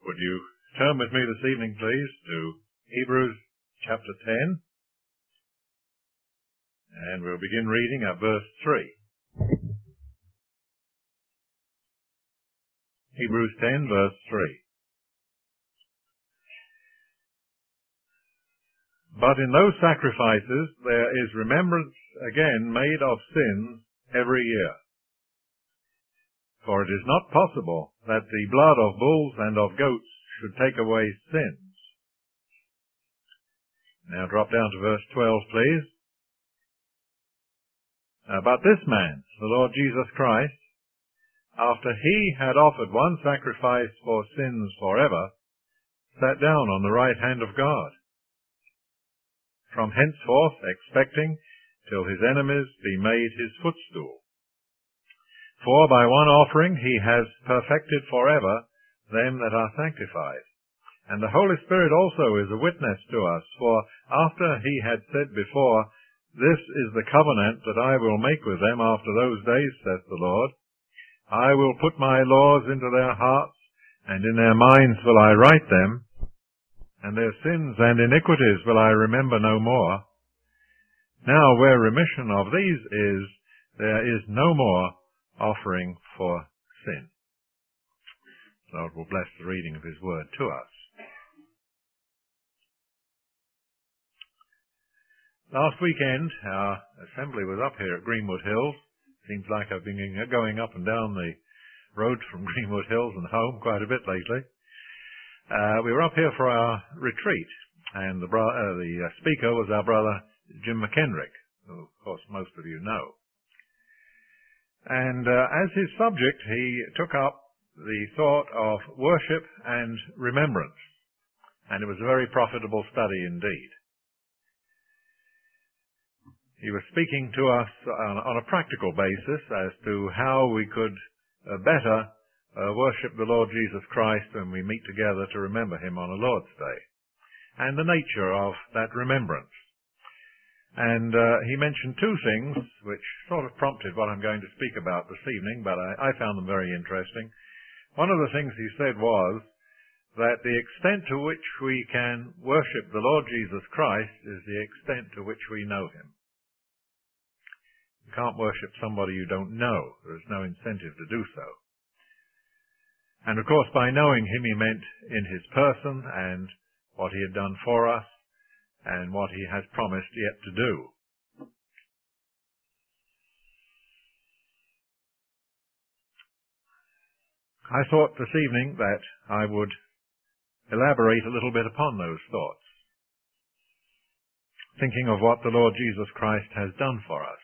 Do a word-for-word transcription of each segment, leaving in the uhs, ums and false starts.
Would you turn with me this evening, please, to Hebrews chapter ten, and we'll begin reading at verse three. Hebrews ten, verse three. But in those sacrifices there is remembrance again made of sins every year. For it is not possible that the blood of bulls and of goats should take away sins. Now drop down to verse twelve, please. Uh, but this man, the Lord Jesus Christ, after he had offered one sacrifice for sins forever, sat down on the right hand of God, from henceforth expecting till his enemies be made his footstool. For by one offering he has perfected forever them that are sanctified. And the Holy Spirit also is a witness to us, for after he had said before, This is the covenant that I will make with them after those days, saith the Lord. I will put my laws into their hearts, and in their minds will I write them, and their sins and iniquities will I remember no more. Now where remission of these is, there is no more offering for sin. The Lord will bless the reading of his word to us. Last weekend, our assembly was up here at Greenwood Hills. Seems like I've been going up and down the road from Greenwood Hills and home quite a bit lately. Uh, we were up here for our retreat, and the, bro- uh, the uh, speaker was our brother Jim McKendrick, who of course most of you know. And uh, as his subject, he took up the thought of worship and remembrance. And it was a very profitable study indeed. He was speaking to us on, on a practical basis as to how we could uh, better uh, worship the Lord Jesus Christ when we meet together to remember him on a Lord's Day, and the nature of that remembrance. And uh, he mentioned two things which sort of prompted what I'm going to speak about this evening, but I, I found them very interesting. One of the things he said was that the extent to which we can worship the Lord Jesus Christ is the extent to which we know him. You can't worship somebody you don't know. There's no incentive to do so. And of course, by knowing him, he meant in his person and what he had done for us, and what he has promised yet to do. I thought this evening that I would elaborate a little bit upon those thoughts, thinking of what the Lord Jesus Christ has done for us.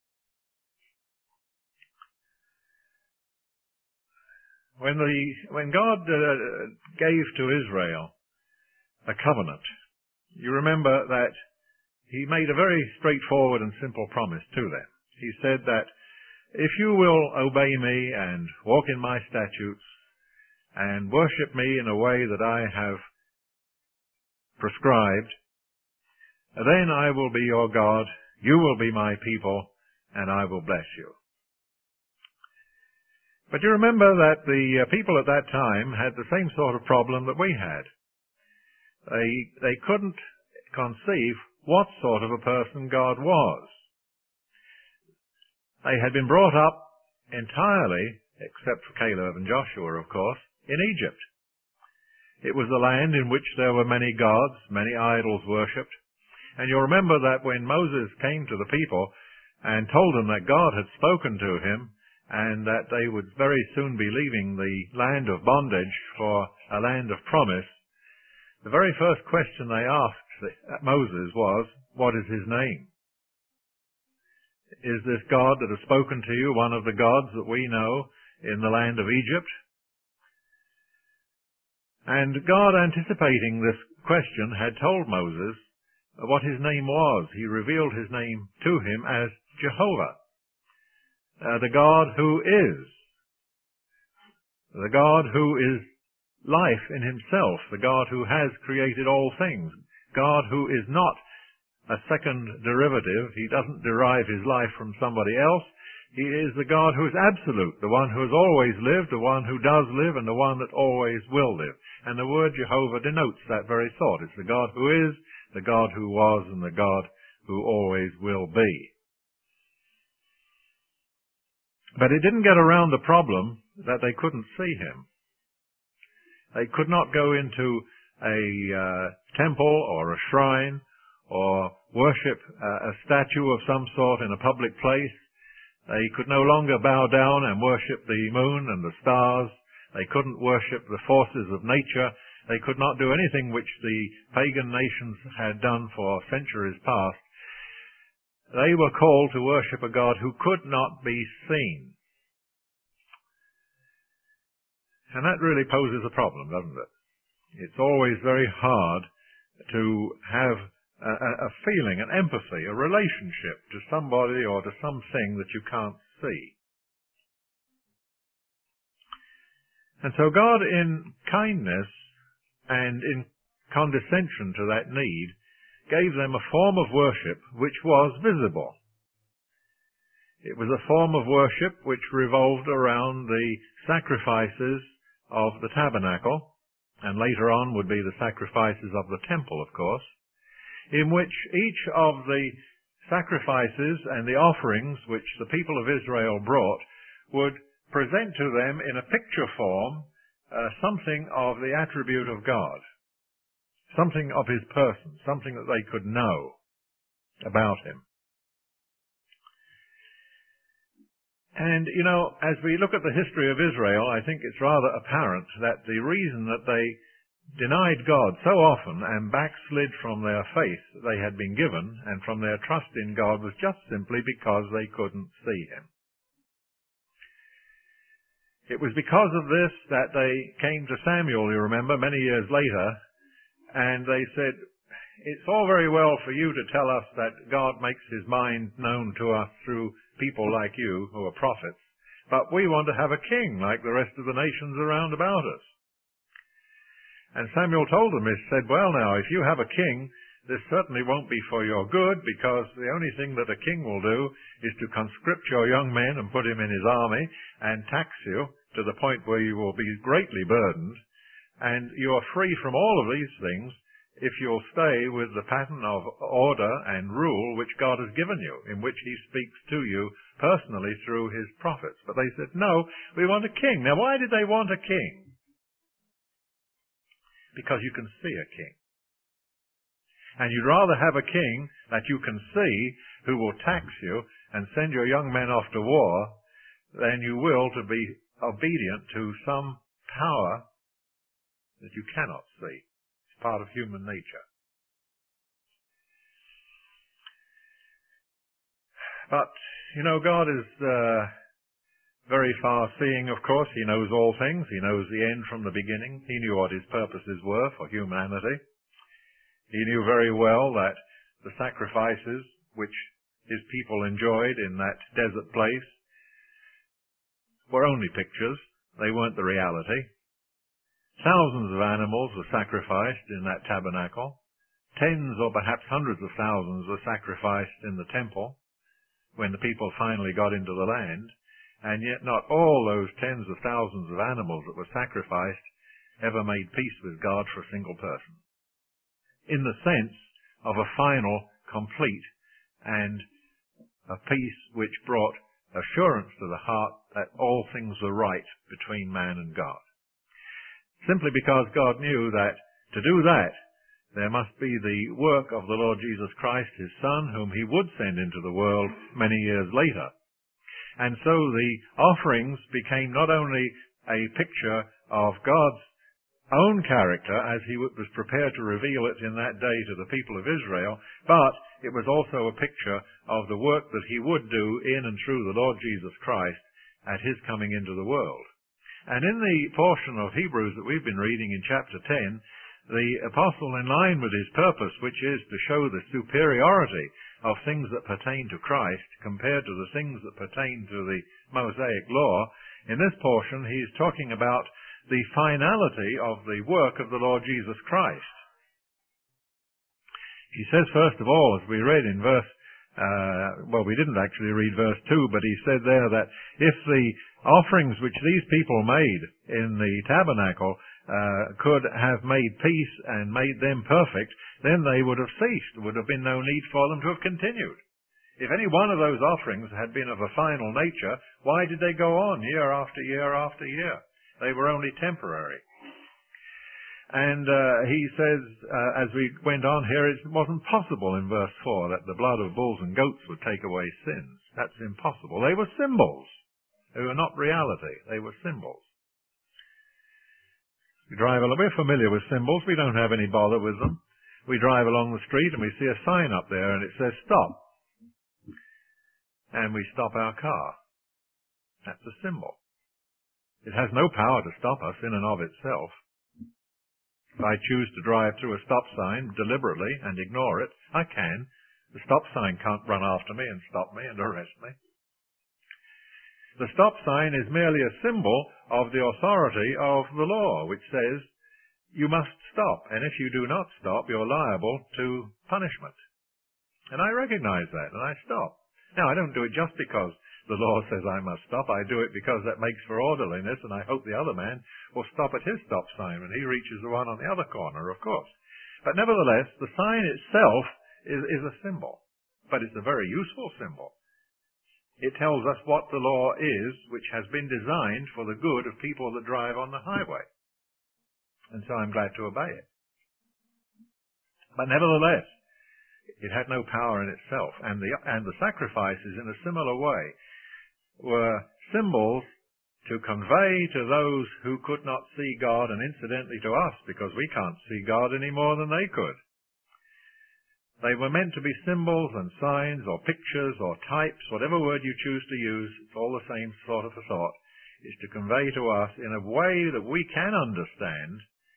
When the when God uh, gave to Israel a covenant, you remember that he made a very straightforward and simple promise to them. He said that if you will obey me and walk in my statutes and worship me in a way that I have prescribed, then I will be your God, you will be my people, and I will bless you. But you remember that the people at that time had the same sort of problem that we had. They, they couldn't conceive what sort of a person God was. They had been brought up entirely, except for Caleb and Joshua, of course, in Egypt. It was the land in which there were many gods, many idols worshipped. And you'll remember that when Moses came to the people and told them that God had spoken to him and that they would very soon be leaving the land of bondage for a land of promise, the very first question they asked Moses was, what is his name? Is this God that has spoken to you one of the gods that we know in the land of Egypt? And God, anticipating this question, had told Moses what his name was. He revealed his name to him as Jehovah, uh, the God who is, the God who is life in himself, the God who has created all things, God who is not a second derivative. He doesn't derive his life from somebody else. He is the God who is absolute, the one who has always lived, the one who does live, and the one that always will live. And the word Jehovah denotes that very thought. It's the God who is, the God who was, and the God who always will be. But it didn't get around the problem that they couldn't see him. They could not go into a uh, temple or a shrine or worship uh, a statue of some sort in a public place. They could no longer bow down and worship the moon and the stars. They couldn't worship the forces of nature. They could not do anything which the pagan nations had done for centuries past. They were called to worship a God who could not be seen. And that really poses a problem, doesn't it? It's always very hard to have a, a feeling, an empathy, a relationship to somebody or to something that you can't see. And so God, in kindness and in condescension to that need, gave them a form of worship which was visible. It was a form of worship which revolved around the sacrifices of the tabernacle, and later on would be the sacrifices of the temple, of course, in which each of the sacrifices and the offerings which the people of Israel brought would present to them in a picture form uh, something of the attribute of God, something of his person, something that they could know about him. And, you know, as we look at the history of Israel, I think it's rather apparent that the reason that they denied God so often and backslid from their faith that they had been given and from their trust in God was just simply because they couldn't see him. It was because of this that they came to Samuel, you remember, many years later, and they said, it's all very well for you to tell us that God makes his mind known to us through people like you who are prophets, but we want to have a king like the rest of the nations around about us. And Samuel told them, he said, well now, if you have a king, this certainly won't be for your good, because the only thing that a king will do is to conscript your young men and put him in his army and tax you to the point where you will be greatly burdened, and you are free from all of these things if you'll stay with the pattern of order and rule which God has given you, in which he speaks to you personally through his prophets. But they said, no, we want a king. Now why did they want a king? Because you can see a king. And you'd rather have a king that you can see who will tax you and send your young men off to war than you will to be obedient to some power that you cannot see. It's part of human nature. But, you know, God is uh, very far-seeing, of course. He knows all things. He knows the end from the beginning. He knew what his purposes were for humanity. He knew very well that the sacrifices which his people enjoyed in that desert place were only pictures. They weren't the reality. Thousands of animals were sacrificed in that tabernacle. Tens or perhaps hundreds of thousands were sacrificed in the temple when the people finally got into the land. And yet not all those tens of thousands of animals that were sacrificed ever made peace with God for a single person, in the sense of a final, complete, and a peace which brought assurance to the heart that all things were right between man and God. Simply because God knew that to do that, there must be the work of the Lord Jesus Christ, his Son, whom he would send into the world many years later. And so the offerings became not only a picture of God's own character as he was prepared to reveal it in that day to the people of Israel, but it was also a picture of the work that he would do in and through the Lord Jesus Christ at his coming into the world. And in the portion of Hebrews that we've been reading in chapter ten, the apostle, in line with his purpose, which is to show the superiority of things that pertain to Christ compared to the things that pertain to the Mosaic law, in this portion he is talking about the finality of the work of the Lord Jesus Christ. He says, first of all, as we read in verse Uh, well, we didn't actually read verse two, but he said there that if the offerings which these people made in the tabernacle uh, could have made peace and made them perfect, then they would have ceased. There would have been no need for them to have continued. If any one of those offerings had been of a final nature, why did they go on year after year after year? They were only temporary. And uh, he says, uh, as we went on here, it wasn't possible in verse four that the blood of bulls and goats would take away sins. That's impossible. They were symbols. They were not reality. They were symbols. We drive along, we're familiar with symbols. We don't have any bother with them. We drive along the street and we see a sign up there and it says stop. And we stop our car. That's a symbol. It has no power to stop us in and of itself. If I choose to drive through a stop sign deliberately and ignore it, I can. The stop sign can't run after me and stop me and arrest me. The stop sign is merely a symbol of the authority of the law, which says you must stop, and if you do not stop, you're liable to punishment. And I recognize that, and I stop. Now, I don't do it just because the law says I must stop. I do it because that makes for orderliness, and I hope the other man will stop at his stop sign when he reaches the one on the other corner, of course. But nevertheless, the sign itself is, is a symbol, but it's a very useful symbol. It tells us what the law is, which has been designed for the good of people that drive on the highway. And so I'm glad to obey it. But nevertheless, it had no power in itself, and the, and the sacrifices in a similar way were symbols to convey to those who could not see God, and incidentally to us, because we can't see God any more than they could. They were meant to be symbols and signs or pictures or types, whatever word you choose to use, it's all the same sort of a thought, is to convey to us in a way that we can understand,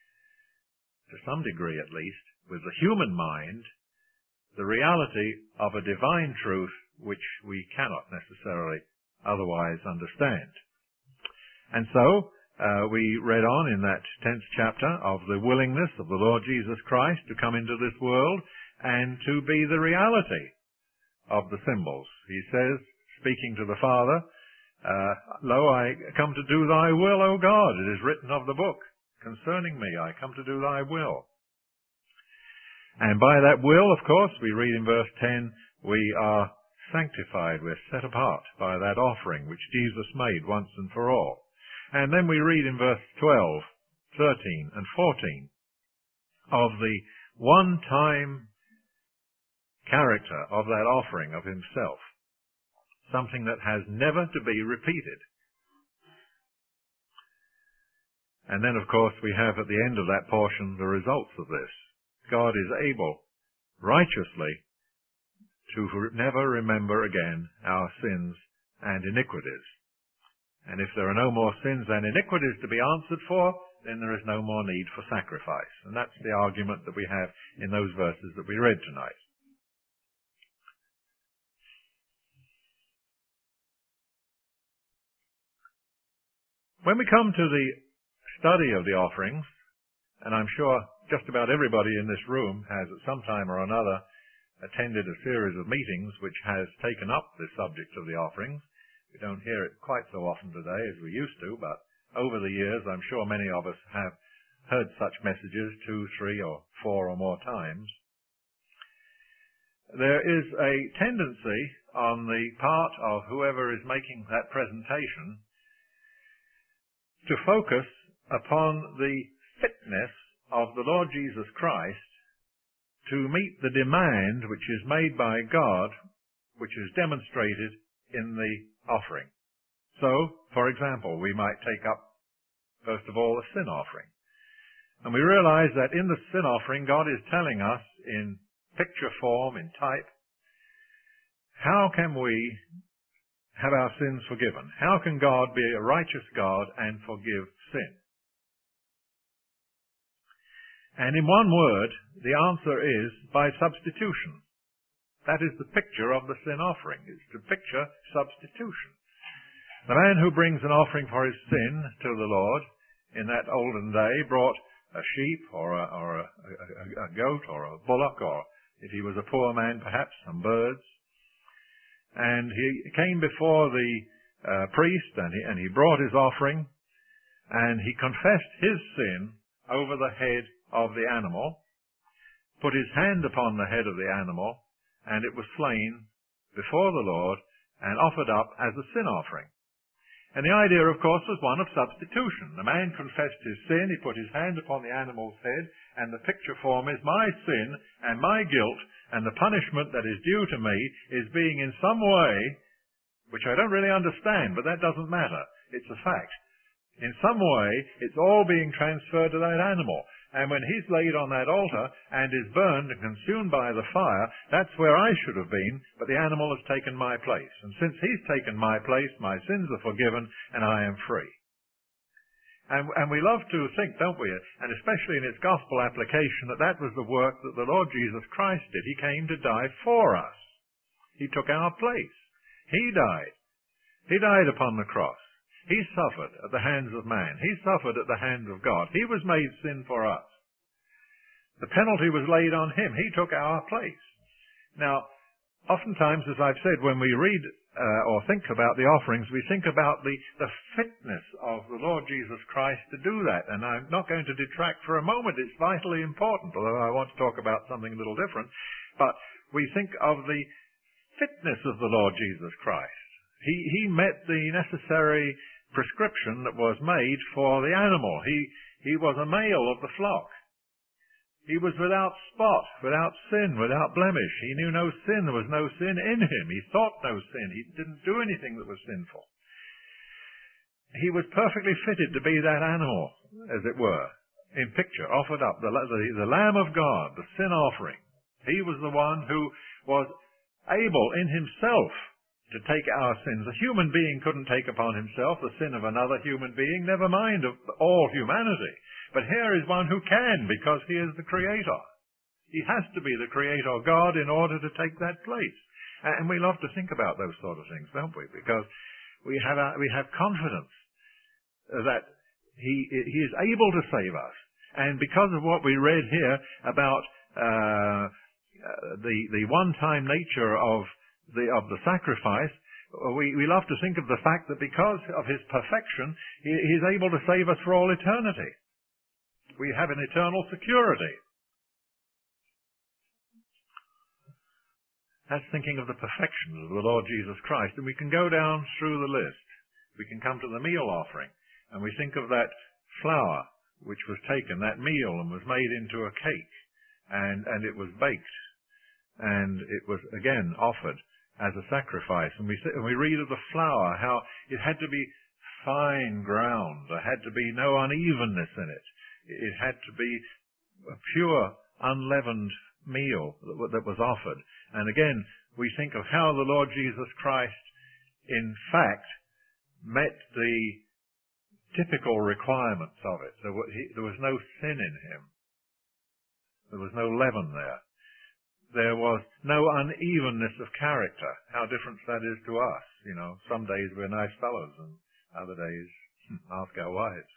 to some degree at least, with the human mind, the reality of a divine truth which we cannot necessarily otherwise understand. And so, uh, we read on in that tenth chapter of the willingness of the Lord Jesus Christ to come into this world and to be the reality of the symbols. He says, speaking to the Father, uh, Lo, I come to do thy will, O God. It is written of the book. Concerning me, I come to do thy will. And by that will, of course, we read in verse ten, we are sanctified, we're set apart by that offering which Jesus made once and for all. And then we read in verse twelve, thirteen, and fourteen of the one-time character of that offering of himself, something that has never to be repeated. And then, of course, we have at the end of that portion the results of this. God is able righteously to never remember again our sins and iniquities. And if there are no more sins and iniquities to be answered for, then there is no more need for sacrifice. And that's the argument that we have in those verses that we read tonight. When we come to the study of the offerings, and I'm sure just about everybody in this room has at some time or another attended a series of meetings which has taken up the subject of the offerings. We don't hear it quite so often today as we used to, but over the years I'm sure many of us have heard such messages two, three, or four or more times. There is a tendency on the part of whoever is making that presentation to focus upon the fitness of the Lord Jesus Christ to meet the demand which is made by God, which is demonstrated in the offering. So, for example, we might take up, first of all, a sin offering. And we realize that in the sin offering, God is telling us in picture form, in type, how can we have our sins forgiven? How can God be a righteous God and forgive sin? And in one word, the answer is by substitution. That is the picture of the sin offering. It's to picture substitution. The man who brings an offering for his sin to the Lord in that olden day brought a sheep or a, or a, a, a goat or a bullock, or if he was a poor man, perhaps some birds. And he came before the uh, priest, and he, and he brought his offering, and he confessed his sin over the head of the animal, put his hand upon the head of the animal, and it was slain before the Lord and offered up as a sin offering. And the idea, of course, was one of substitution. The man confessed his sin, he put his hand upon the animal's head, and the picture form is my sin and my guilt, and the punishment that is due to me is being in some way, which I don't really understand, but that doesn't matter. It's a fact. In some way, it's all being transferred to that animal. And when he's laid on that altar and is burned and consumed by the fire, that's where I should have been, but the animal has taken my place. And since he's taken my place, my sins are forgiven and I am free. And, and we love to think, don't we, and especially in its gospel application, that that was the work that the Lord Jesus Christ did. He came to die for us. He took our place. He died. He died upon the cross. He suffered at the hands of man. He suffered at the hands of God. He was made sin for us. The penalty was laid on him. He took our place. Now, oftentimes, as I've said, when we read uh, or think about the offerings, we think about the, the fitness of the Lord Jesus Christ to do that. And I'm not going to detract for a moment. It's vitally important, although I want to talk about something a little different. But we think of the fitness of the Lord Jesus Christ. He, he met the necessary prescription that was made for the animal. He, he was a male of the flock. He was without spot, without sin, without blemish. He knew no sin. There was no sin in him. He thought no sin. He didn't do anything that was sinful. He was perfectly fitted to be that animal, as it were, in picture, offered up, the, the, the Lamb of God, the sin offering. He was the one who was able in himself to take our sins. A human being couldn't take upon himself the sin of another human being, never mind of all humanity. But here is one who can, because he is the Creator. He has to be the Creator God in order to take that place. And we love to think about those sort of things, don't we? Because we have, a, we have confidence that he, he is able to save us. And because of what we read here about uh, the, the one-time nature of The, of the sacrifice, we, we love to think of the fact that because of his perfection, he, he's able to save us for all eternity. We have an eternal security. That's thinking of the perfection of the Lord Jesus Christ. And we can go down through the list. We can come to the meal offering, and we think of that flour which was taken, that meal, and was made into a cake, and, and it was baked, and it was again offered as a sacrifice. And we, and we read of the flour, how it had to be fine ground. There had to be no unevenness in it. It had to be a pure, unleavened meal that was offered. And again, we think of how the Lord Jesus Christ, in fact, met the typical requirements of it. There was no sin in him. There was no leaven there. There was no unevenness of character. How different that is to us. You know, some days we're nice fellows, and other days, ask our wives.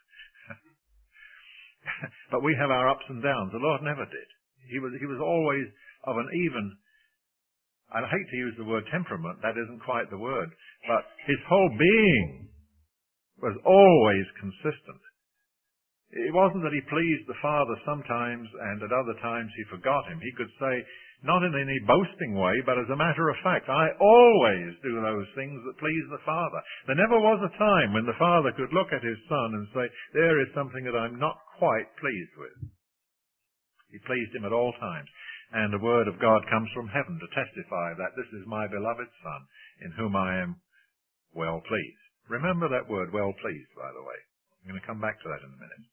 But we have our ups and downs. The Lord never did. He was, he was always of an even, I hate to use the word temperament, that isn't quite the word, but his whole being was always consistent. It wasn't that he pleased the Father sometimes and at other times he forgot him. He could say, not in any boasting way, but as a matter of fact, I always do those things that please the Father. There never was a time when the Father could look at his Son and say, there is something that I'm not quite pleased with. He pleased him at all times. And the word of God comes from heaven to testify that this is my beloved Son, in whom I am well pleased. Remember that word, well pleased, by the way. I'm going to come back to that in a minute.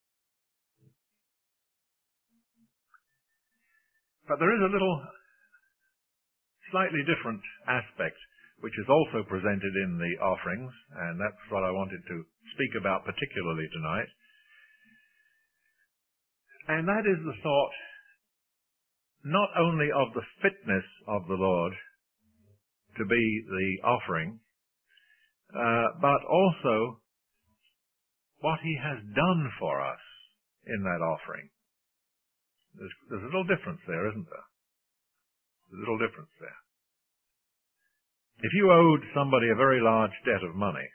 But there is a little slightly different aspect which is also presented in the offerings, and that's what I wanted to speak about particularly tonight. And that is the thought not only of the fitness of the Lord to be the offering, uh, but also what he has done for us in that offering. There's, there's a little difference there, isn't there? There's a little difference there. If you owed somebody a very large debt of money,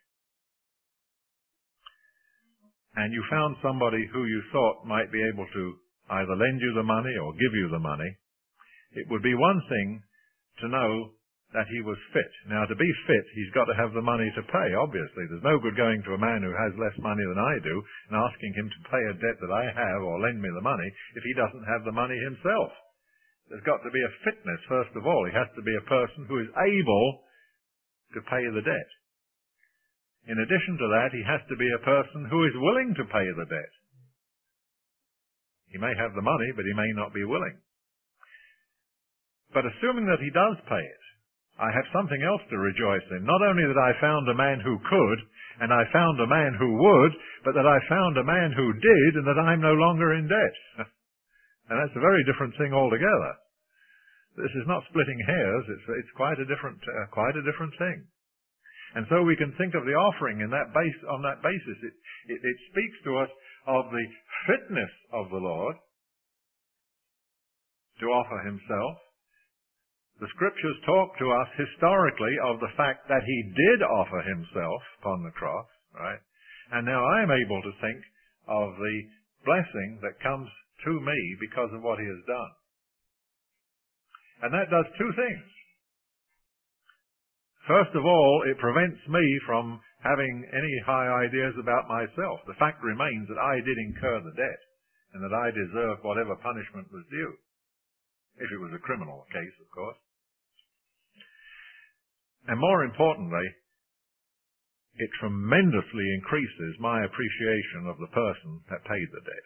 and you found somebody who you thought might be able to either lend you the money or give you the money, it would be one thing to know that he was fit. Now, to be fit, he's got to have the money to pay, obviously. There's no good going to a man who has less money than I do and asking him to pay a debt that I have or lend me the money if he doesn't have the money himself. There's got to be a fitness, first of all. He has to be a person who is able to pay the debt. In addition to that, he has to be a person who is willing to pay the debt. He may have the money, but he may not be willing. But assuming that he does pay it, I have something else to rejoice in. Not only that I found a man who could, and I found a man who would, but that I found a man who did, and that I'm no longer in debt. And that's a very different thing altogether. This is not splitting hairs. It's, it's quite a different, uh, quite a different thing. And so we can think of the offering in that base, on that basis. It, it, it speaks to us of the fitness of the Lord to offer himself. The scriptures talk to us historically of the fact that he did offer himself upon the cross, right? And now I am able to think of the blessing that comes to me because of what he has done. And that does two things. First of all, it prevents me from having any high ideas about myself. The fact remains that I did incur the debt and that I deserved whatever punishment was due. If it was a criminal case, of course. And more importantly, it tremendously increases my appreciation of the person that paid the debt.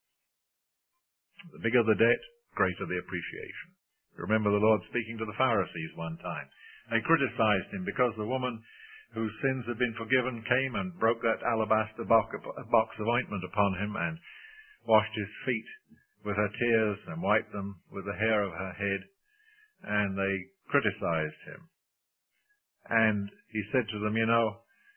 The bigger the debt, greater the appreciation. Remember the Lord speaking to the Pharisees one time. They criticized him because the woman whose sins had been forgiven came and broke that alabaster box of ointment upon him and washed his feet with her tears and wiped them with the hair of her head. And they criticized him. And he said to them, you know,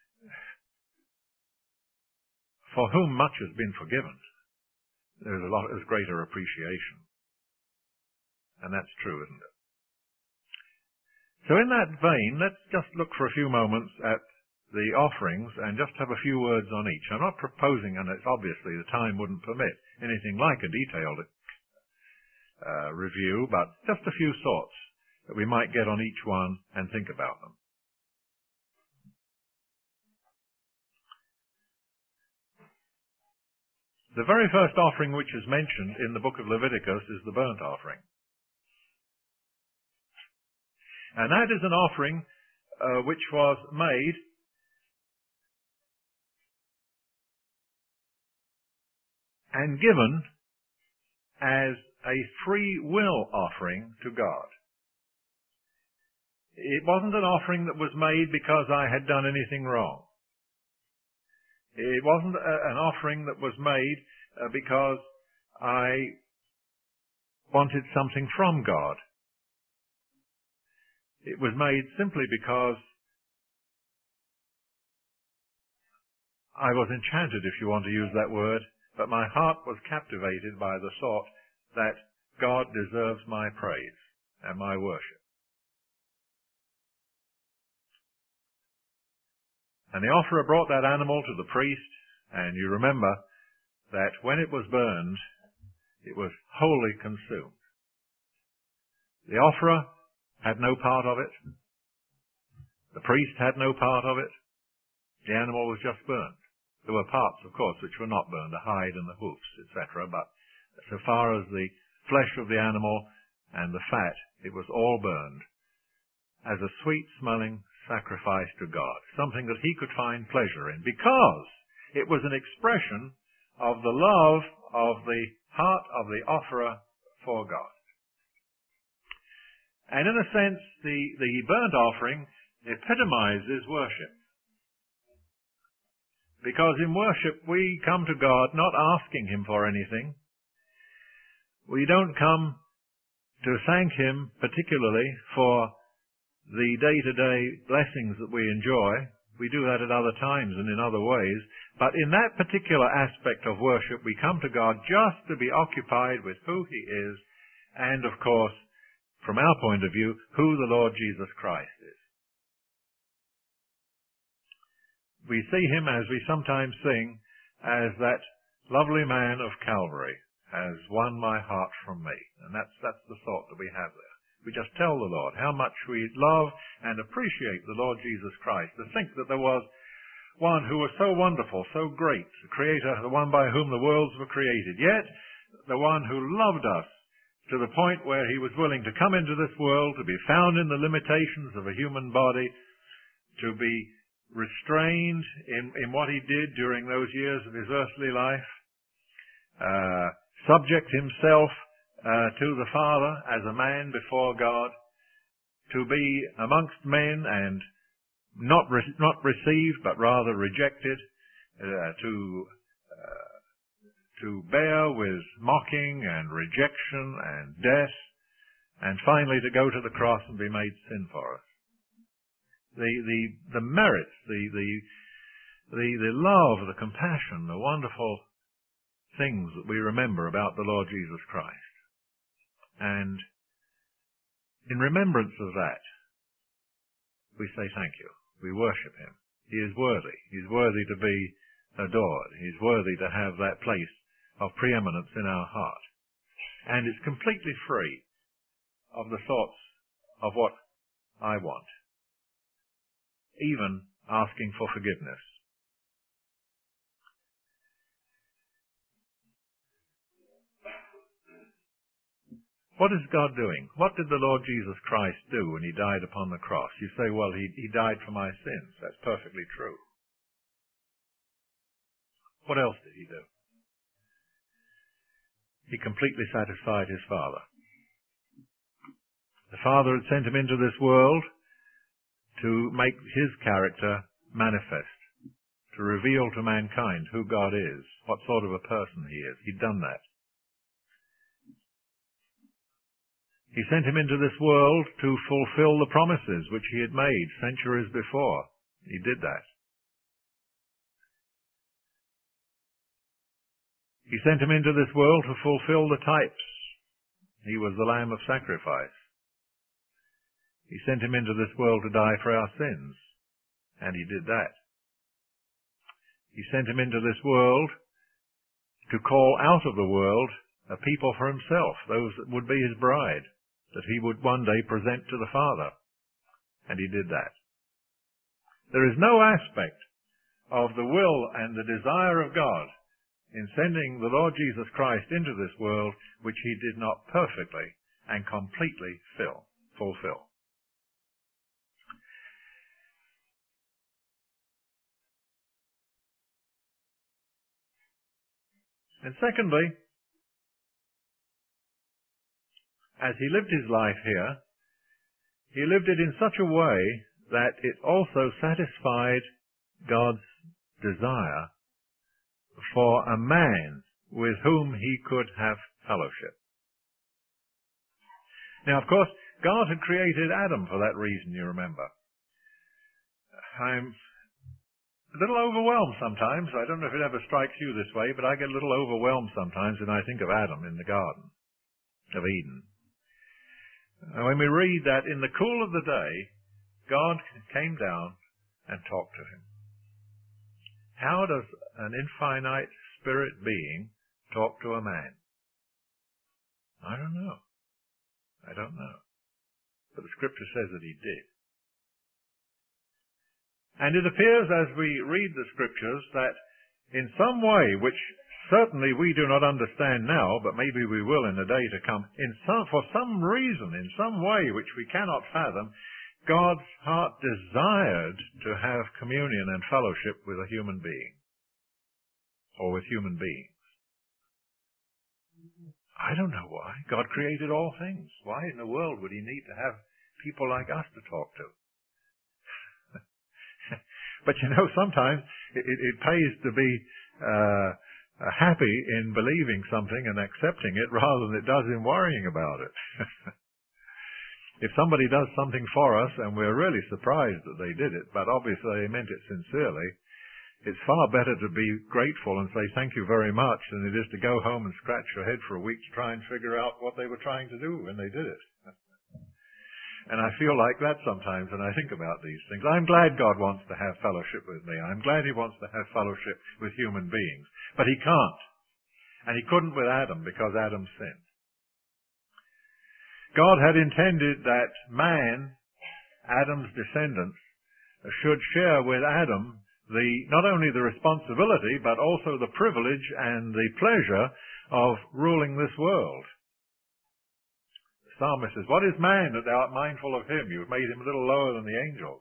for whom much has been forgiven, there's a lot, there's greater appreciation. And that's true, isn't it? So in that vein, let's just look for a few moments at the offerings and just have a few words on each. I'm not proposing, and it's obviously the time wouldn't permit, anything like a detailed uh, review, but just a few thoughts that we might get on each one and think about them. The very first offering which is mentioned in the book of Leviticus is the burnt offering. And that is an offering uh, which was made and given as a free will offering to God. It wasn't an offering that was made because I had done anything wrong. It wasn't a, an offering that was made uh, because I wanted something from God. It was made simply because I was enchanted, if you want to use that word, but my heart was captivated by the thought that God deserves my praise and my worship. And the offerer brought that animal to the priest, and you remember that when it was burned, it was wholly consumed. The offerer had no part of it. The priest had no part of it. The animal was just burned. There were parts, of course, which were not burned, the hide and the hoofs, et cetera, but so far as the flesh of the animal and the fat, it was all burned as a sweet-smelling sacrifice to God, something that he could find pleasure in, because it was an expression of the love of the heart of the offerer for God. And in a sense, the, the burnt offering epitomizes worship. Because in worship, we come to God not asking him for anything. We don't come to thank him particularly for the day-to-day blessings that we enjoy. We do that at other times and in other ways. But in that particular aspect of worship, we come to God just to be occupied with who he is and, of course, from our point of view, who the Lord Jesus Christ is. we see him, as we sometimes sing, as that lovely man of Calvary has won my heart from me. And that's, that's the thought that we have there. We just tell the Lord how much we love and appreciate the Lord Jesus Christ. To think that there was one who was so wonderful, so great, the Creator, the one by whom the worlds were created, yet the one who loved us to the point where he was willing to come into this world, to be found in the limitations of a human body, to be restrained in, in what he did during those years of his earthly life, uh, subject himself uh, to the Father as a man before God, to be amongst men and not re- not received but rather rejected, uh, to uh, to bear with mocking and rejection and death, and finally to go to the cross and be made sin for us. The the the merits, the the the, the love, the compassion, the wonderful things that we remember about the Lord Jesus Christ. And in remembrance of that, we say thank you. We worship him. He is worthy. He's worthy to be adored. He's worthy to have that place of preeminence in our heart. And it's completely free of the thoughts of what I want, even asking for forgiveness. What is God doing? What did the Lord Jesus Christ do when he died upon the cross? You say, well, he, he died for my sins. That's perfectly true. What else did he do? He completely satisfied his Father. The Father had sent him into this world to make his character manifest, to reveal to mankind who God is, what sort of a person he is. He'd done that. He sent him into this world to fulfill the promises which he had made centuries before. He did that. He sent him into this world to fulfill the types. He was the Lamb of sacrifice. He sent him into this world to die for our sins, and he did that. He sent him into this world to call out of the world a people for himself, those that would be his bride, that he would one day present to the Father. And he did that. There is no aspect of the will and the desire of God in sending the Lord Jesus Christ into this world which he did not perfectly and completely fill, fulfill. And secondly, as he lived his life here, he lived it in such a way that it also satisfied God's desire for a man with whom he could have fellowship. Now, of course, God had created Adam for that reason, you remember. I'm a little overwhelmed sometimes. I don't know if it ever strikes you this way, but I get a little overwhelmed sometimes when I think of Adam in the Garden of Eden. And when we read that in the cool of the day, God came down and talked to him. How does an infinite spirit being talk to a man? I don't know. I don't know. But the scripture says that he did. And it appears as we read the scriptures that in some way, which certainly we do not understand now, but maybe we will in the day to come, in some, for some reason, in some way which we cannot fathom, God's heart desired to have communion and fellowship with a human being, or with human beings. I don't know why. God created all things. Why in the world would he need to have people like us to talk to? But you know, sometimes it, it, it pays to be uh, happy in believing something and accepting it rather than it does in worrying about it. If somebody does something for us and we're really surprised that they did it, but obviously they meant it sincerely, it's far better to be grateful and say thank you very much than it is to go home and scratch your head for a week to try and figure out what they were trying to do when they did it. And I feel like that sometimes when I think about these things. I'm glad God wants to have fellowship with me. I'm glad he wants to have fellowship with human beings. But he can't. And he couldn't with Adam because Adam sinned. God had intended that man, Adam's descendants, should share with Adam the not only the responsibility but also the privilege and the pleasure of ruling this world. The psalmist says, "What is man that thou art mindful of him? You have made him a little lower than the angels."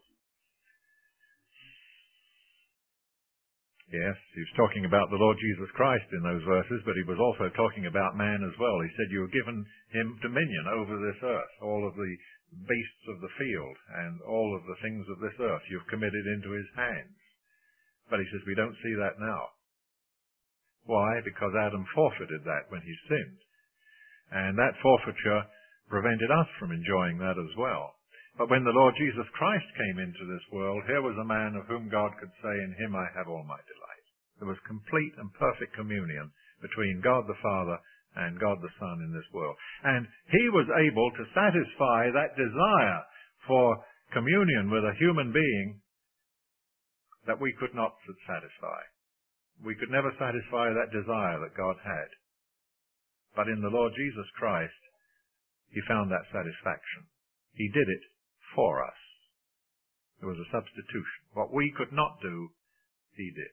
Yes, he was talking about the Lord Jesus Christ in those verses, but he was also talking about man as well. He said, "You have given him dominion over this earth, all of the beasts of the field and all of the things of this earth you've committed into his hands." But he says, we don't see that now. Why? Because Adam forfeited that when he sinned. And that forfeiture prevented us from enjoying that as well. But when the Lord Jesus Christ came into this world, here was a man of whom God could say, "In him I have all my delight." There was complete and perfect communion between God the Father and God the Son in this world. And he was able to satisfy that desire for communion with a human being that we could not satisfy. We could never satisfy that desire that God had. But in the Lord Jesus Christ, he found that satisfaction. He did it for us. There was a substitution. What we could not do, he did.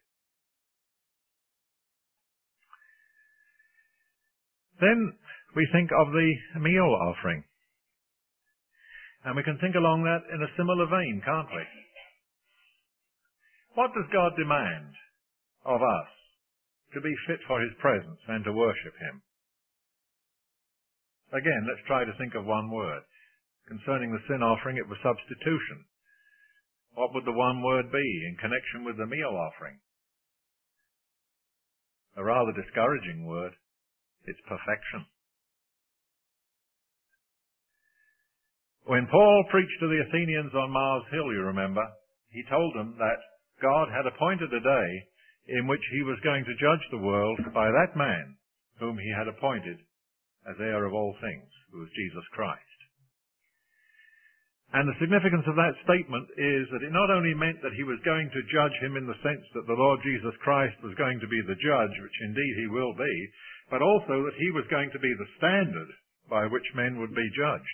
Then we think of the meal offering. And we can think along that in a similar vein, can't we? What does God demand of us to be fit for his presence and to worship him? Again, let's try to think of one word. Concerning the sin offering, it was substitution. What would the one word be in connection with the meal offering? A rather discouraging word. It's perfection. When Paul preached to the Athenians on Mars Hill, you remember, he told them that God had appointed a day in which he was going to judge the world by that man whom he had appointed as heir of all things, who was Jesus Christ. And the significance of that statement is that it not only meant that he was going to judge him in the sense that the Lord Jesus Christ was going to be the judge, which indeed he will be, but also that he was going to be the standard by which men would be judged.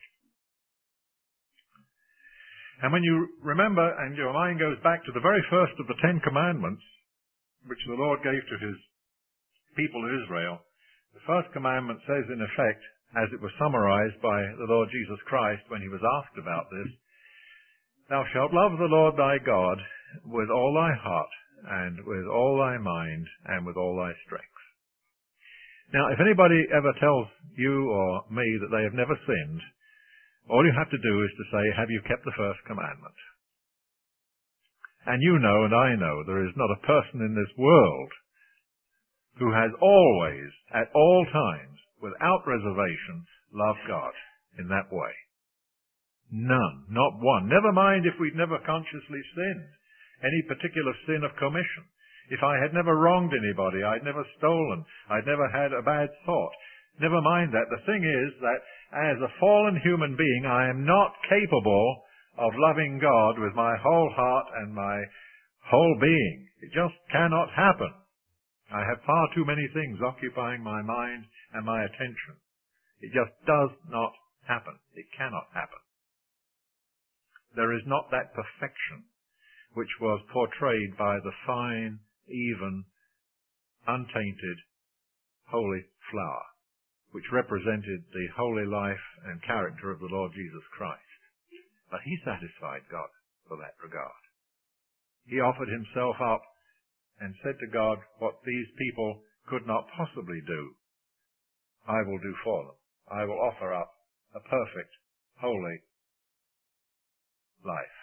And when you remember, and your mind goes back to the very first of the Ten Commandments, which the Lord gave to his people Israel, the first commandment says in effect, as it was summarized by the Lord Jesus Christ when he was asked about this, "Thou shalt love the Lord thy God with all thy heart, and with all thy mind, and with all thy strength." Now, if anybody ever tells you or me that they have never sinned, all you have to do is to say, "Have you kept the first commandment?" And you know, and I know, there is not a person in this world who has always, at all times, without reservation, loved God in that way. None. Not one. Never mind if we'd never consciously sinned. Any particular sin of commission. If I had never wronged anybody, I'd never stolen, I'd never had a bad thought. Never mind that. The thing is that as a fallen human being, I am not capable of loving God with my whole heart and my whole being. It just cannot happen. I have far too many things occupying my mind and my attention. It just does not happen. It cannot happen. There is not that perfection which was portrayed by the fine, even, untainted, holy flower, which represented the holy life and character of the Lord Jesus Christ. But he satisfied God for that regard. He offered himself up and said to God, what these people could not possibly do, I will do for them. I will offer up a perfect, holy life.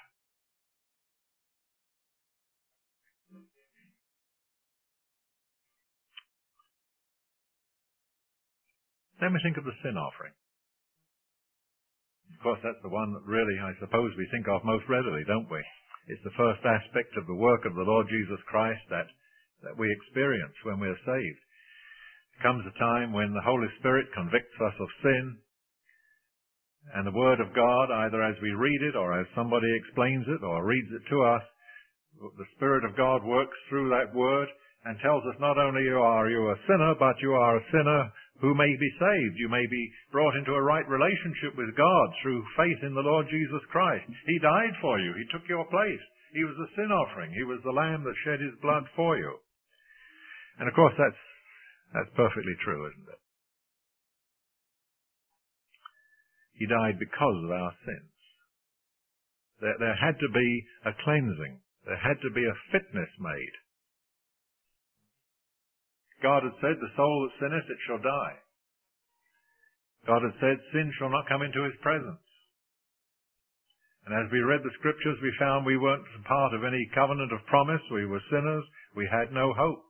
Then we think of the sin offering. Of course, that's the one that really, I suppose, we think of most readily, don't we? It's the first aspect of the work of the Lord Jesus Christ that, that we experience when we're saved. There comes a time when the Holy Spirit convicts us of sin, And the Word of God, either as we read it or as somebody explains it or reads it to us, the Spirit of God works through that Word and tells us not only you are you a sinner, but you are a sinner who may be saved. You may be brought into a right relationship with God through faith in the Lord Jesus Christ. He died for you. He took your place. He was a sin offering. He was the Lamb that shed His blood for you. And of course that's, that's perfectly true, isn't it? He died because of our sins. There, there had to be a cleansing. There had to be a fitness made. God had said, the soul that sinneth, it shall die. God had said, sin shall not come into His presence. And as we read the Scriptures, we found we weren't part of any covenant of promise. We were sinners. We had no hope.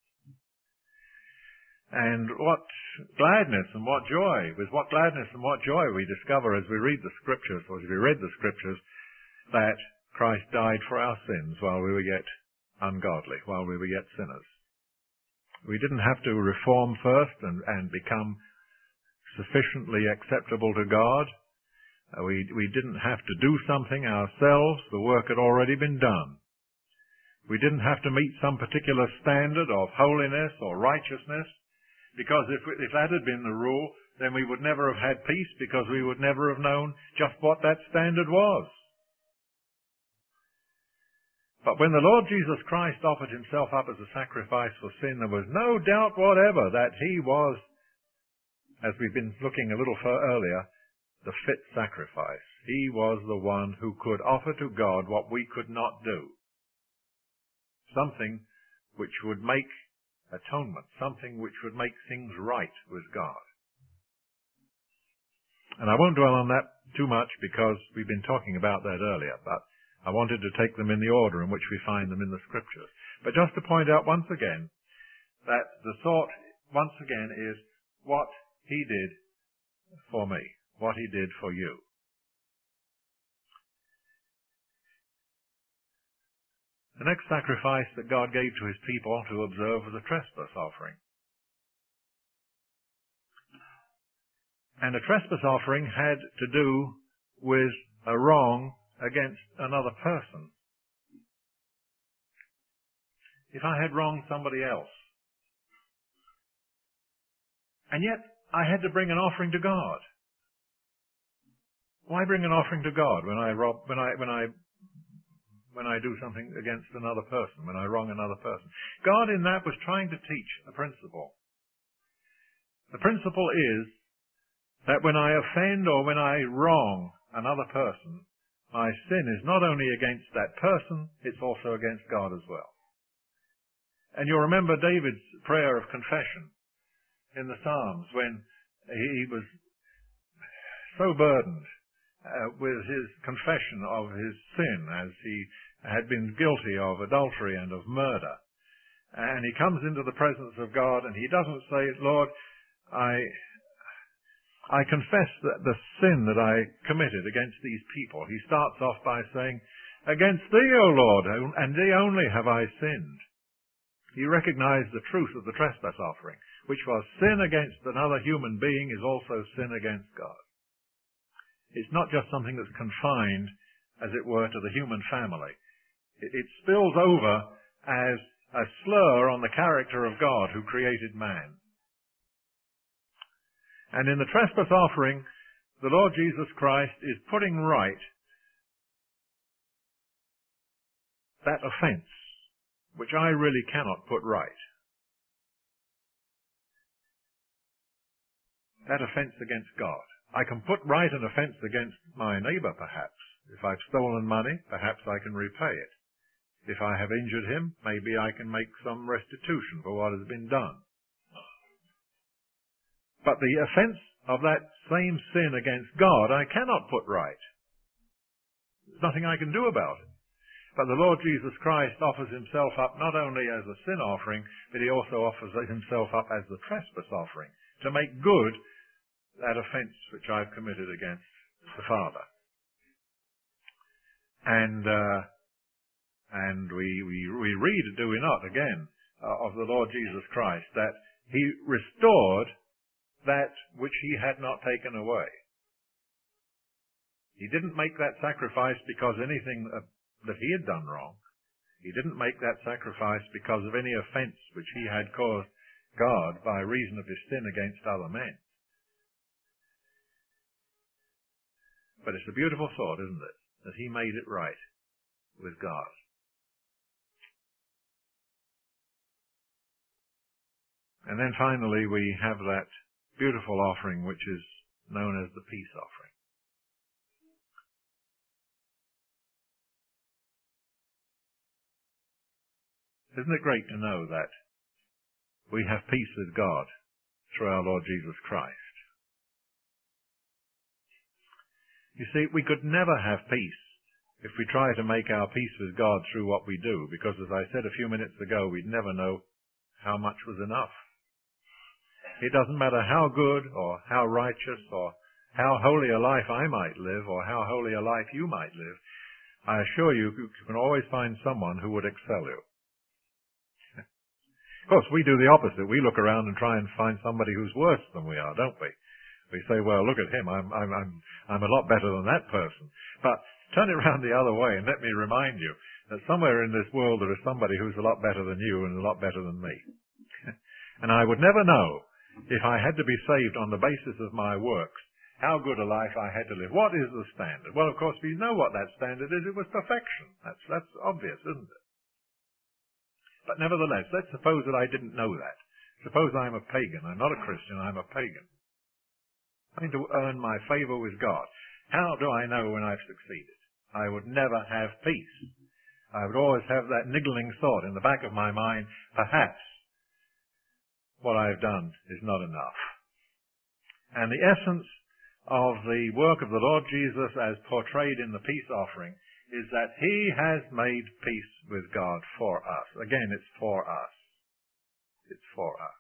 And what gladness and what joy, with what gladness and what joy we discover as we read the Scriptures, or as we read the Scriptures, that Christ died for our sins while we were yet ungodly, while we were yet sinners. We didn't have to reform first and, and become sufficiently acceptable to God. Uh, we, we didn't have to do something ourselves. The work had already been done. We didn't have to meet some particular standard of holiness or righteousness, because if, if that had been the rule, then we would never have had peace, because we would never have known just what that standard was. But when the Lord Jesus Christ offered Himself up as a sacrifice for sin, there was no doubt whatever that He was, as we've been looking a little further earlier, the fit sacrifice. He was the one who could offer to God what we could not do. Something which would make atonement, something which would make things right with God. And I won't dwell on that too much because we've been talking about that earlier, but I wanted to take them in the order in which we find them in the Scriptures. But just to point out once again that the thought, once again, is what He did for me, what He did for you. The next sacrifice that God gave to His people to observe was a trespass offering. And a trespass offering had to do with a wrong against another person. If I had wronged somebody else, and yet I had to bring an offering to God. Why bring an offering to God when I rob, when I, when I, when I do something against another person, when I wrong another person? God in that was trying to teach a principle. The principle is that when I offend or when I wrong another person, my sin is not only against that person, it's also against God as well. And you'll remember David's prayer of confession in the Psalms when he was so burdened uh, with his confession of his sin, as he had been guilty of adultery and of murder. And he comes into the presence of God and he doesn't say, Lord, I... I confess that the sin that I committed against these people. He starts off by saying, against thee, O Lord, and thee only have I sinned. He recognized the truth of the trespass offering, which was sin against another human being is also sin against God. It's not just something that's confined, as it were, to the human family. It, it spills over as a slur on the character of God who created man. And in the trespass offering, the Lord Jesus Christ is putting right that offense, which I really cannot put right. That offense against God. I can put right an offense against my neighbor, perhaps. If I've stolen money, perhaps I can repay it. If I have injured him, maybe I can make some restitution for what has been done. But the offense of that same sin against God, I cannot put right. There's nothing I can do about it. But the Lord Jesus Christ offers Himself up not only as a sin offering, but He also offers Himself up as the trespass offering to make good that offense which I've committed against the Father. And uh, and we, we, we read, do we not, again, uh, of the Lord Jesus Christ, that He restored that which He had not taken away. He didn't make that sacrifice because anything that, that he had done wrong. He didn't make that sacrifice because of any offense which he had caused God by reason of his sin against other men. But it's a beautiful thought, isn't it? That he made it right with God. And then finally we have that beautiful offering which is known as the peace offering. Isn't it great to know that we have peace with God through our Lord Jesus Christ? You see, we could never have peace if we try to make our peace with God through what we do, because as I said a few minutes ago, we'd never know how much was enough. It doesn't matter how good or how righteous or how holy a life I might live or how holy a life you might live. I assure you, you can always find someone who would excel you. Of course, we do the opposite. We look around and try and find somebody who's worse than we are, don't we? We say, well, look at him. I'm, I'm, I'm, I'm a lot better than that person. But turn it around the other way and let me remind you that somewhere in this world there is somebody who's a lot better than you and a lot better than me. And I would never know if I had to be saved on the basis of my works, how good a life I had to live. What is the standard? Well, of course, we know what that standard is. It was perfection. That's, that's obvious, isn't it? But nevertheless, let's suppose that I didn't know that. Suppose I'm a pagan. I'm not a Christian. I'm a pagan. I'm trying to earn my favor with God. How do I know when I've succeeded? I would never have peace. I would always have that niggling thought in the back of my mind, perhaps what I've done is not enough. And the essence of the work of the Lord Jesus as portrayed in the peace offering is that he has made peace with God for us. Again, it's for us. It's for us.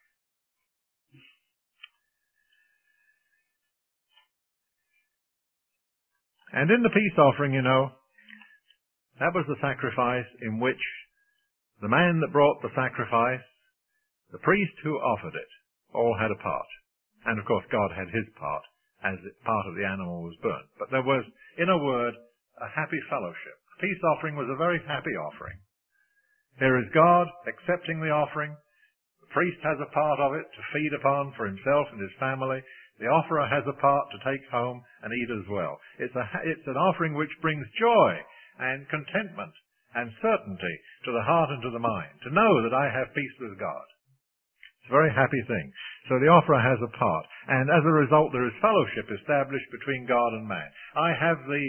And in the peace offering, you know, that was the sacrifice in which the man that brought the sacrifice, the priest who offered it, all had a part. And of course God had his part as part of the animal was burnt. But there was, in a word, a happy fellowship. The peace offering was a very happy offering. There is God accepting the offering. The priest has a part of it to feed upon for himself and his family. The offerer has a part to take home and eat as well. It's, a, it's an offering which brings joy and contentment and certainty to the heart and to the mind, to know that I have peace with God. It's a very happy thing. So the offerer has a part, and as a result there is fellowship established between God and man. I have the,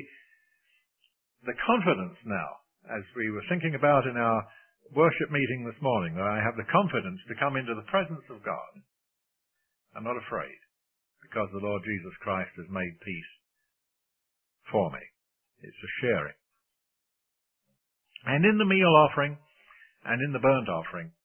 the confidence now, as we were thinking about in our worship meeting this morning, that I have the confidence to come into the presence of God. I'm not afraid, because the Lord Jesus Christ has made peace for me. It's a sharing. And in the meal offering and in the burnt offering,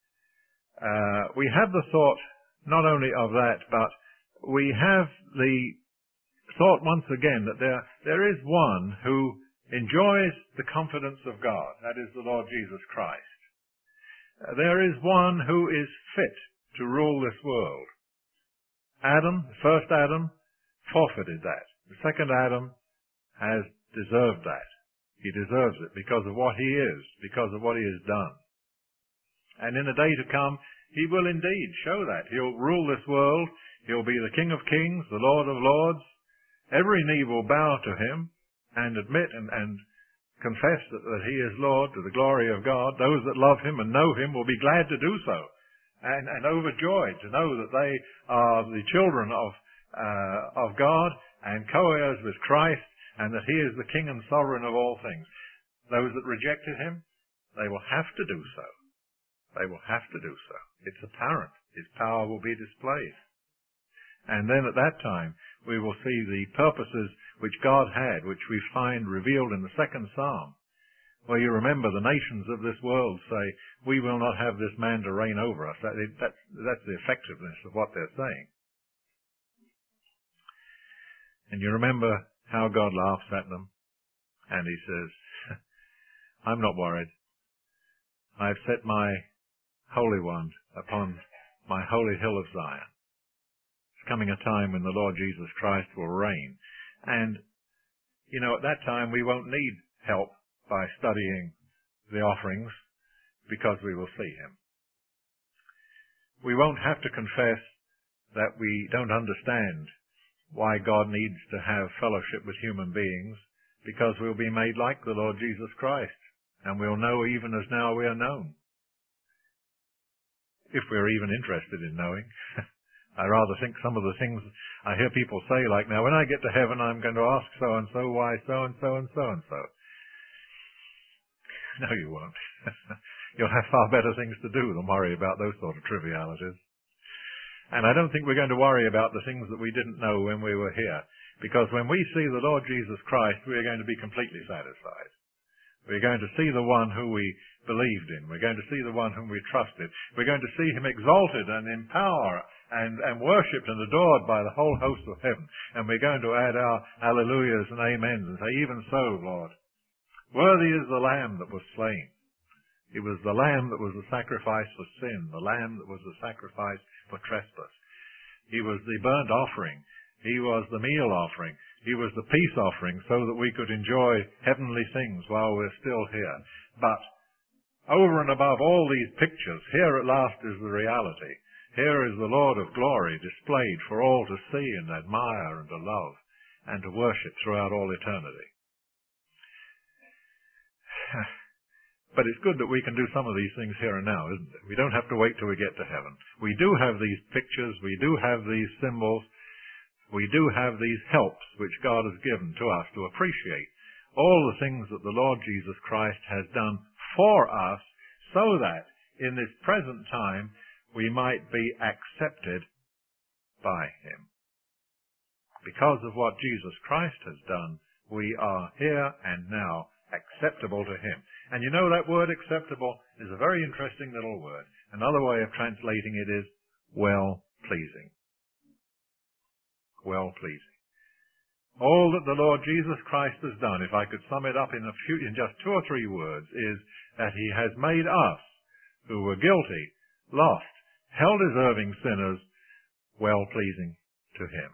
uh, we have the thought not only of that, but we have the thought once again that there, there is one who enjoys the confidence of God. That is the Lord Jesus Christ. Uh, there is one who is fit to rule this world. Adam, the first Adam, forfeited that. The second Adam has deserved that. He deserves it because of what he is, because of what he has done. And in the day to come, he will indeed show that. He'll rule this world. He'll be the King of Kings, the Lord of Lords. Every knee will bow to him and admit and, and confess that, that he is Lord to the glory of God. Those that love him and know him will be glad to do so and, and overjoyed to know that they are the children of, uh, of God and co-heirs with Christ, and that he is the King and Sovereign of all things. Those that rejected him, they will have to do so. They will have to do so. It's apparent. His power will be displayed. And then at that time, we will see the purposes which God had, which we find revealed in the second Psalm, where you remember the nations of this world say, we will not have this man to reign over us. That, that's, that's the effectiveness of what they're saying. And you remember how God laughs at them, and he says, I'm not worried. I've set my Holy One upon my holy hill of Zion. It's coming a time when the Lord Jesus Christ will reign. And you know, at that time we won't need help by studying the offerings because we will see him. We won't have to confess that we don't understand why God needs to have fellowship with human beings, because we'll be made like the Lord Jesus Christ, and we'll know even as now we are known. If we're even interested in knowing. I rather think some of the things I hear people say, like, now when I get to heaven I'm going to ask so-and-so why so-and-so and so-and-so. No, you won't. You'll have far better things to do than worry about those sort of trivialities. And I don't think we're going to worry about the things that we didn't know when we were here, because when we see the Lord Jesus Christ, we are going to be completely satisfied. We're going to see the one who we believed in. We're going to see the one whom we trusted. We're going to see him exalted and in power and, and worshipped and adored by the whole host of heaven. And we're going to add our hallelujahs and amens and say, even so, Lord, worthy is the Lamb that was slain. It was the Lamb that was the sacrifice for sin, the Lamb that was the sacrifice for trespass. He was the burnt offering. He was the meal offering. He was the peace offering so that we could enjoy heavenly things while we're still here. But over and above all these pictures, here at last is the reality. Here is the Lord of glory displayed for all to see and admire and to love and to worship throughout all eternity. But it's good that we can do some of these things here and now, isn't it? We don't have to wait till we get to heaven. We do have these pictures. We do have these symbols. We do have these helps which God has given to us to appreciate all the things that the Lord Jesus Christ has done for us, so that in this present time we might be accepted by him. Because of what Jesus Christ has done, we are here and now acceptable to him. And you know, that word acceptable is a very interesting little word. Another way of translating it is well-pleasing. Well-pleasing. All that the Lord Jesus Christ has done, if I could sum it up in, a few, in just two or three words, is that he has made us, who were guilty, lost, hell-deserving sinners, well-pleasing to him.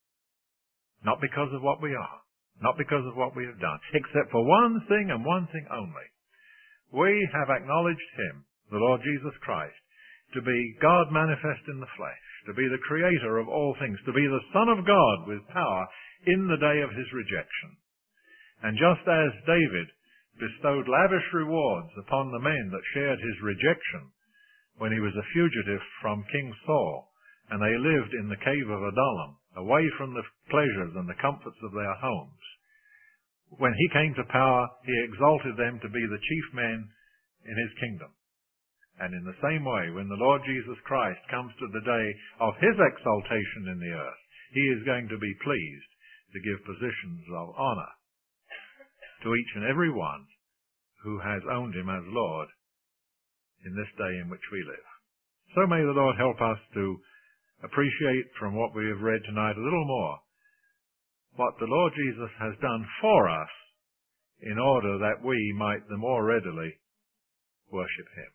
Not because of what we are, not because of what we have done, except for one thing and one thing only. We have acknowledged him, the Lord Jesus Christ, to be God manifest in the flesh, to be the creator of all things, to be the Son of God with power in the day of his rejection. And just as David bestowed lavish rewards upon the men that shared his rejection when he was a fugitive from King Saul, and they lived in the cave of Adullam, away from the pleasures and the comforts of their homes, when he came to power, he exalted them to be the chief men in his kingdom. And in the same way, when the Lord Jesus Christ comes to the day of his exaltation in the earth, he is going to be pleased to give positions of honor to each and every one who has owned him as Lord in this day in which we live. So may the Lord help us to appreciate from what we have read tonight a little more what the Lord Jesus has done for us in order that we might the more readily worship him.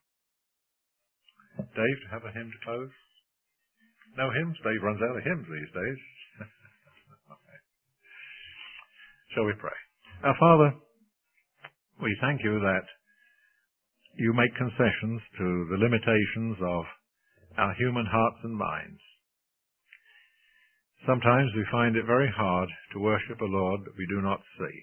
Dave, to have a hymn to close? No hymns? Dave runs out of hymns these days. Okay. Shall we pray? Our Father, we thank you that you make concessions to the limitations of our human hearts and minds. Sometimes we find it very hard to worship a Lord that we do not see.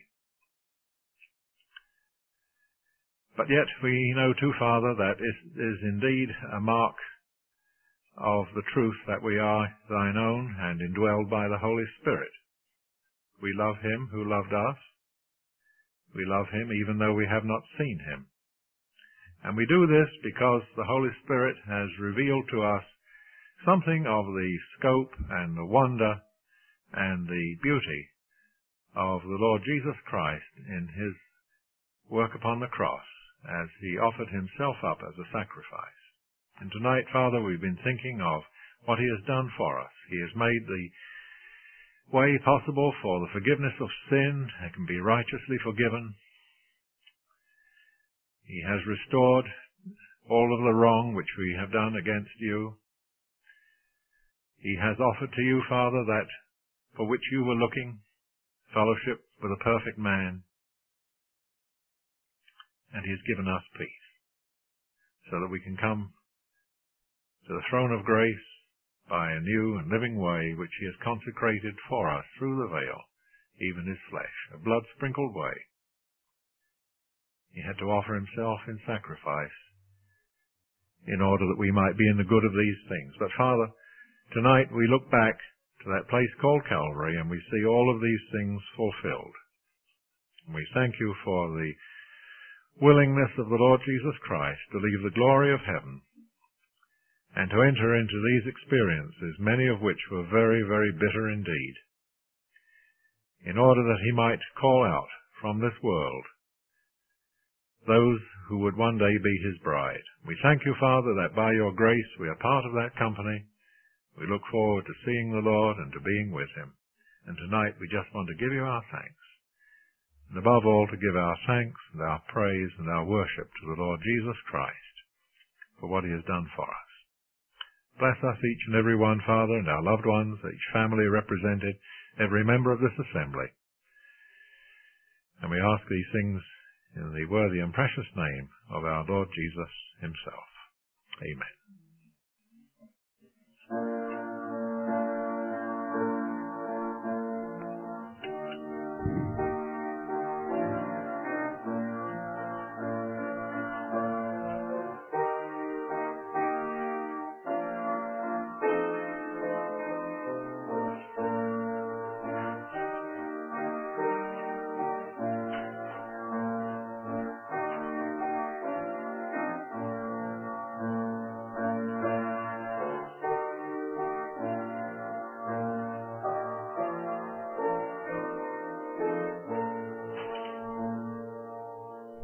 But yet we know too, Father, that it is indeed a mark of the truth that we are thine own and indwelled by the Holy Spirit. We love him who loved us. We love him even though we have not seen him. And we do this because the Holy Spirit has revealed to us something of the scope and the wonder and the beauty of the Lord Jesus Christ in his work upon the cross as he offered himself up as a sacrifice. And tonight, Father, we've been thinking of what he has done for us. He has made the way possible for the forgiveness of sin. It can be righteously forgiven. He has restored all of the wrong which we have done against you. He has offered to you, Father, that for which you were looking, fellowship with a perfect man, and he has given us peace, so that we can come to the throne of grace by a new and living way which he has consecrated for us through the veil, even his flesh, a blood-sprinkled way. He had to offer himself in sacrifice in order that we might be in the good of these things. But Father, tonight we look back to that place called Calvary, and we see all of these things fulfilled. And we thank you for the willingness of the Lord Jesus Christ to leave the glory of heaven and to enter into these experiences, many of which were very, very bitter indeed, in order that he might call out from this world those who would one day be his bride. We thank you, Father, that by your grace we are part of that company. We look forward to seeing the Lord and to being with him. And tonight we just want to give you our thanks. And above all, to give our thanks and our praise and our worship to the Lord Jesus Christ for what he has done for us. Bless us each and every one, Father, and our loved ones, each family represented, every member of this assembly. And we ask these things in the worthy and precious name of our Lord Jesus himself. Amen.